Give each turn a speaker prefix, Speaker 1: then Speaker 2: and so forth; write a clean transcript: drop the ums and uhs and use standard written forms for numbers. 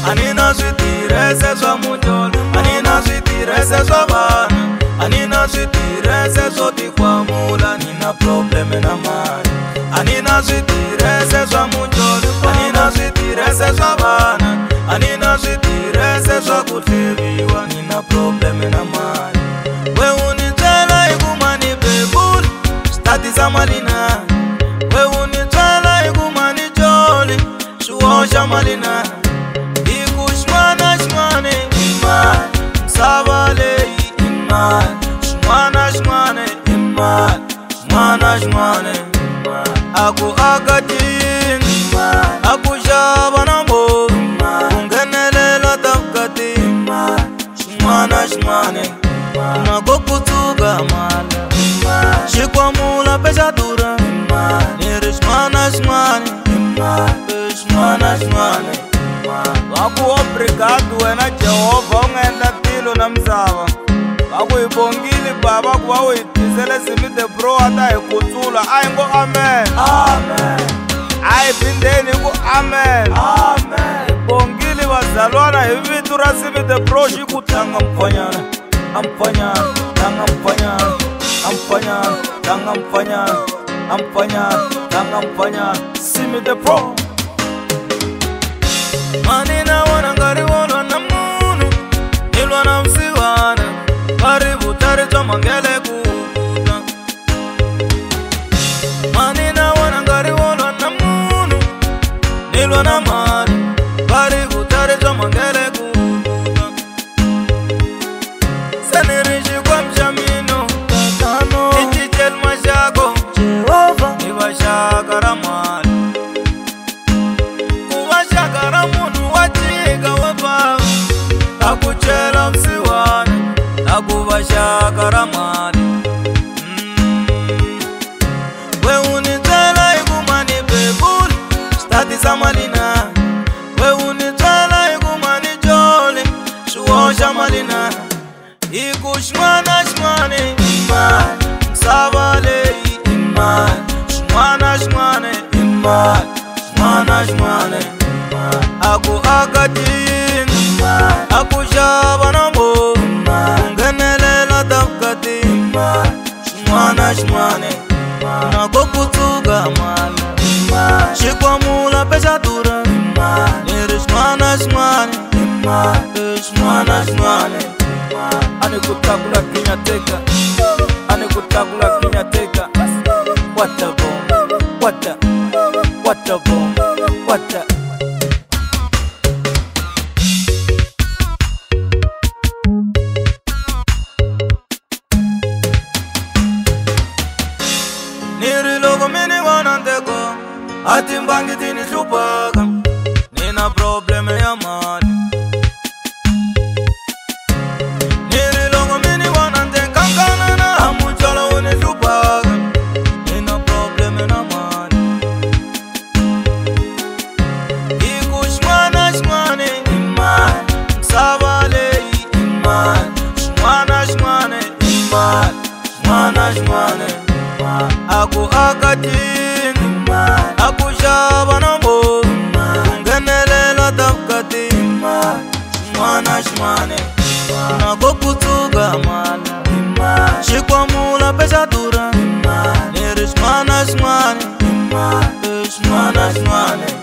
Speaker 1: anina switirese swa mujolo, anina switirese swa vana, anina switirese swo tikwamula, nina probleme na mali. Anina switirese swa mujolo, anina switirese swa vana, anina switirese swa ku tlheviwa, nina probleme na mali. We unitswela hi ku mani bebula, statisa mali na. We unitswela hi ku mani joli, swi hoxa mali na. Hi ku xin'wana xin'wana i mali, misava leyi i mali, xin'wana xin'wana i mali, xin'wana xin'wana i mali. A ku aka tiyindlu, a ku xava na movha, ku nghenelela ta vukati, xin'wana xin'wana na ko ku tsuka mali, xikwamula pexa durha, ni ri xin'wana xin'wana xin'wana xin'wana. Va ku obrigado wena Jehovha u nga endla tilo na misava. Va ku hi bongile baba ku va u hi tisele Smith Bro a ta hi kutsula. A hi ngo amen, amen. A hi phindeni hi ku amen, amen. Hi bongile vazalwana hi vito ra Smith Bro xi ku tlanga mpfanyana, ampfanyana, tlanga mpfanyana, ampfanyana, tlanga mpfanyana, ampfanyana, tlanga mpfanyana, Smith Bro. Mani na wona ngari wolwa na munhu, nilwa na vusiwana, vari vutari bya mangele kuta. Mani na wona ngari wolwa na munhu, nilwa na mali, vari vutari bya mangele kuta. Seneri xikwambi xa mino, i ciceli maxako, Jehova i va xaka ra mali. Ku va xaka ra munhu wa jika wa bava, a ku cela vusiwana, a ku va xaka ra mali. We unitswela hi ku mani bebula, statisa mali na. We unitswela hi ku mani joli, swi hoxa mali na. Hi ku xin'wana xin'wana i mali, misava leyi i mali, xin'wana xin'wana i mali, xin'wana xin'wana i mali. A ku aka tiyindlu, a ku xava na movha, ku nghenelela ta vukati, xin'wana xin'wana na ko ku tsuka mali, xikwamula pexa durha, ni ri xin'wana xin'wana xin'wana xin'wana. A ni ku tlakula kinyateka, a ni ku tlakula kinyateka. What the bomb, what the bomb, what the. Niri loko mini vona nteko, a timbangi ti ni hlupaka, ni na probleme ya mali. Niri loko mini vona ntekankana na mujolo wu ni hlupaka, ni na probleme na mali. Hi ku xin'wana xin'wana i mali, misava leyi i mali, xin'wana xin'wana i mali, xin'wana xin'wana. A ku aka tiyindlu, a ku xava na movha, ku nghenelela ta vukati, xin'wana xin'wana na ko ku tsuka mali, xikwamula pexa durha, ni ri xin'wana xin'wana xin'wana xin'wana.